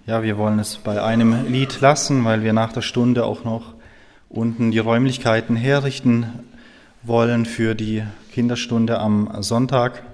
Ja, wir wollen es bei einem Lied lassen, weil wir nach der Stunde auch noch unten die Räumlichkeiten herrichten wollen für die Kinderstunde am Sonntag.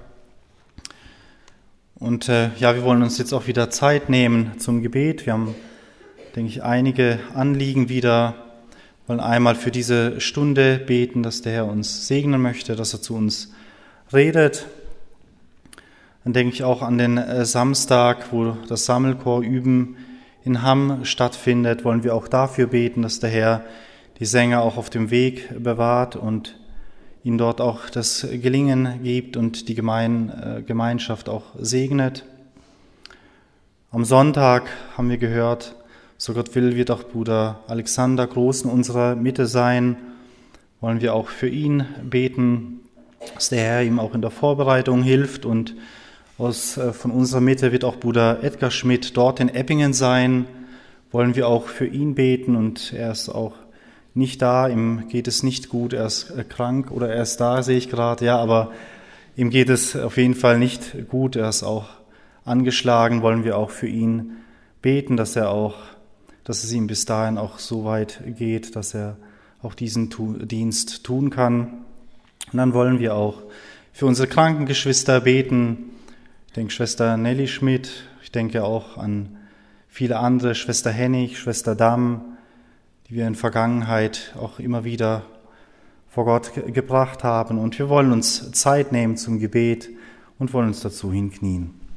Und wir wollen uns jetzt auch wieder Zeit nehmen zum Gebet. Wir haben, denke ich, einige Anliegen wieder. Wir wollen einmal für diese Stunde beten, dass der Herr uns segnen möchte, dass er zu uns redet. Dann denke ich auch an den Samstag, wo das Sammelchor Üben in Hamm stattfindet, wollen wir auch dafür beten, dass der Herr die Sänger auch auf dem Weg bewahrt und ihnen dort auch das Gelingen gibt und die Gemeinschaft auch segnet. Am Sonntag haben wir gehört, so Gott will, wird auch Bruder Alexander groß in unserer Mitte sein. Wollen wir auch für ihn beten, dass der Herr ihm auch in der Vorbereitung hilft, und von unserer Mitte wird auch Bruder Edgar Schmidt dort in Eppingen sein. Wollen wir auch für ihn beten, und er ist auch nicht da, ihm geht es nicht gut, er ist krank, oder er ist da, sehe ich gerade, ja, aber ihm geht es auf jeden Fall nicht gut, er ist auch angeschlagen. Wollen wir auch für ihn beten, dass es ihm bis dahin auch so weit geht, dass er auch diesen Dienst tun kann. Und dann wollen wir auch für unsere kranken Geschwister beten. Ich denke Schwester Nelly Schmidt, ich denke auch an viele andere, Schwester Hennig, Schwester Damm, die wir in Vergangenheit auch immer wieder vor Gott gebracht haben. Und wir wollen uns Zeit nehmen zum Gebet und wollen uns dazu hinknien.